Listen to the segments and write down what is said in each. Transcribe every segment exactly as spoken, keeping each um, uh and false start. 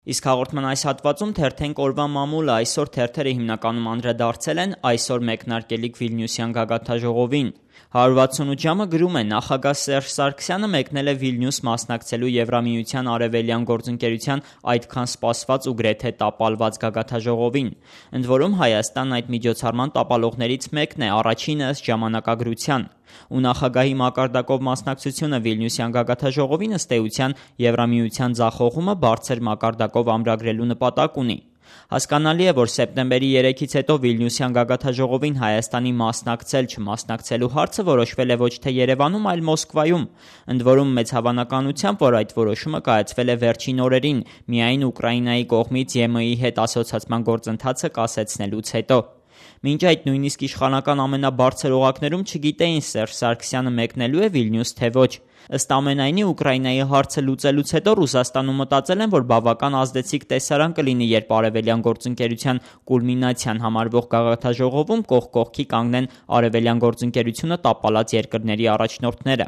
Իսկ հաղորդման այս հատվածում թերթենք օրվա մամուլը, այսօր թերթերը հիմնականում անդրադարձել են այսօր մեկնարկելիք Վիլնյուսյան գագաթնաժողովին։ հարյուր վաթսունութ ժամը գրում է Նախագահ Սերժ Սարգսյանը մեկնել է Վիլնյուս մասնակցելու Եվրամիության արևելյան գործընկերության այդքան սպասված ու գրեթե տապալված գագաթնաժողովին։ Ընդ որում Հայաստանն այդ միջոցառման տապալողներից մեկն է, առաջինը ըստ ժամանակագրության։ Ու նախագահի մակարդակով մասնակցությունը Վիլնյուսյան գագաթնաժողովին ըստ էության Եվրամիության ձախողումը բարձր մակարդակով ամրագրելու նպատակ ունի։ Հասկանալի է, որ սեպտեմբերի երեքից հետո Վիլնյուսյան գագաթնաժողովին Հայաստանի մասնակցել չմասնակցելու հարցը որոշվել է ոչ թե Երևանում, այլ Մոսկվայում, ընդ որում մեծ հավանականությամբ, որ այդ որոշումը կայացվել է վերջին օրերին, միայն Ուկրաինայի կողմից Ե M I-ի հետ ասոցացման գործընթացը կասեցնելուց հետո։ Մինչ այդ նույնիսկ իշխանական ամենաբարձր օղակներում չգիտեին Սերժ Սարգսյանը մեկնելու է Վիլնյուս, թե ոչ։ Ըստ ամենայնի Ուկրաինայի հարցը լուծելուց հետո Ռուսաստանում մտածել են, որ բավական ազդեցիկ տեսարան կլինի, երբ արևելյան գործընկերության կուլմինացիան համարվող գագաթնաժողովում կողք կողքի կանգնեն արևելյան գործընկերությունը տապալած երկրների առաջնորդները։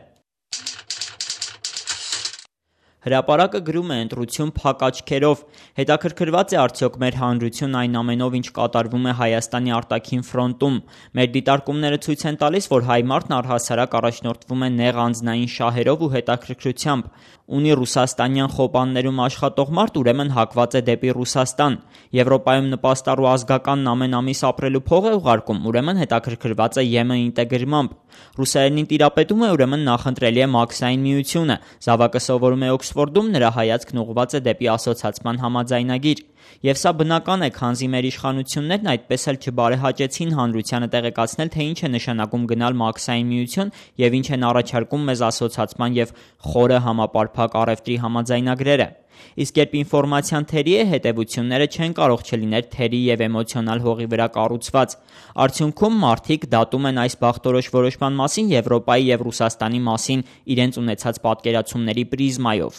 Հրապարակը գրում է ընտրություն փակ աչքերով։ Հետաքրքրված է արդյոք մեր հանրությունն այն ամենով, ինչ կատարվում է Հայաստանի արտաքին ֆրոնտում։ Մեր դիտարկումները ցույց են տալիս, որ հայ մարդն առհասարակ առաջնորդվում է նեղ անձնային շահերով ու հետաքրքրությամբ։ Ունի ռուսաստանյան խոպաններում աշխատող մարդ ուրեմն հակված է դեպի Ռուսաստան։ Եվրոպայում նպաստառու ազգականն ամեն ամիս ապրելու փող է ուղարկում, ուրեմն հետաքրքրված է Ե M I ինտեգրմամբ։ Ռուսերենին տիրապետում է, ուրեմն նախընտրելի է Մաքսային միությունը։ Զավակը սովորում է Օքսֆորդում, նրա հայացքն ուղղված է դեպի ասոցացման համաձայնագիր։ Եվ սա բնական է, քանզի մեր իշխանություններն այդպես էլ չբարեհաճեցին հանրությանը տեղեկացնել, թե ինչ է նշանակում գնալ Մաքսային միություն եւ ինչ են առաջարկում մեզ ասոցացման եւ խորը համապարփակ առևտրի համաձայնագրերը։ Իսկ երբ ինֆորմացիան թերի է, հետևությունները չեն կարող չլինել թերի եւ էմոցիոնալ հողի վրա կառուցված։ Արդյունքում մարդիկ դատում են այս բախտորոշ որոշման մասին Եվրոպայի եւ Ռուսաստանի մասին իրենց ունեցած պատկերացումների պրիզմայով։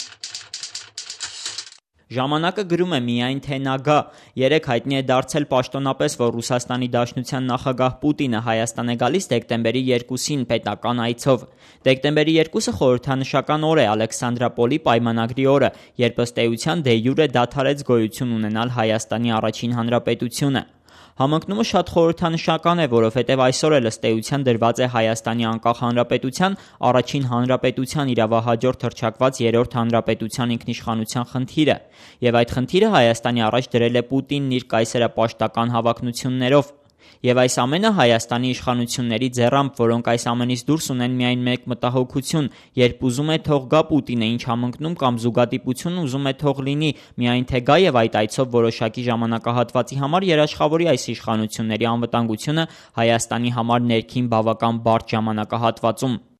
Ժամանակը գրում է միայն թե նա գա։ Երեկ հայտնի է դարձել պաշտոնապես, որ Ռուսաստանի Դաշնության նախագահ Պուտինը Հայաստան է գալիս դեկտեմբերի երկուսին պետական այցով։ Դեկտեմբերի երկուսը խորհրդանշական օր է, Ալեքսանդրապոլի պայմանագրի օրը, երբ ըստ էության դե յուրե դադարեց գոյություն ունենալ Հայաստանի առաջին հանրապետությունը։ Համընկնումը շատ խորհրդանշական է, որովհետև այսօր էլ ըստ էության դրված է Հայաստանի անկախ հանրապետության, առաջին հանրապետության իրավահաջորդ հռչակված երրորդ հանրապետության ինքնիշխանության խնդիրը, եւ այդ խնդիրը Հայաստանի առաջ դրել է Պուտինն իր կայսերապաշտական հավակնություններով։ Եվ այս ամենը Հայաստանի իշխանությունների ձեռամբ, որոնք այս ամենից դուրս ունեն միայն մեկ մտահոգություն, երբ ուզում է թող գա Պուտինը, ինչ համընկնում կամ զուգադիպություն ուզում է թող լինի, միայն թե գա եւ այդ այցով որոշակի ժամանակահատվածի համար երաշխավորի այս իշխանությունների անվտանգությունը Հայաստանի համար ներքին բավական բարդ ժամանակահատվածում։